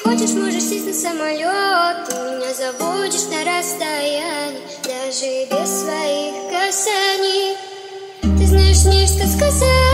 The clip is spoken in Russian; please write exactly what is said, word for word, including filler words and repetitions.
хочешь, можешь сесть на самолет. Ты меня забудешь на расстоянии, даже без своих касаний. Ты знаешь мне, что сказать.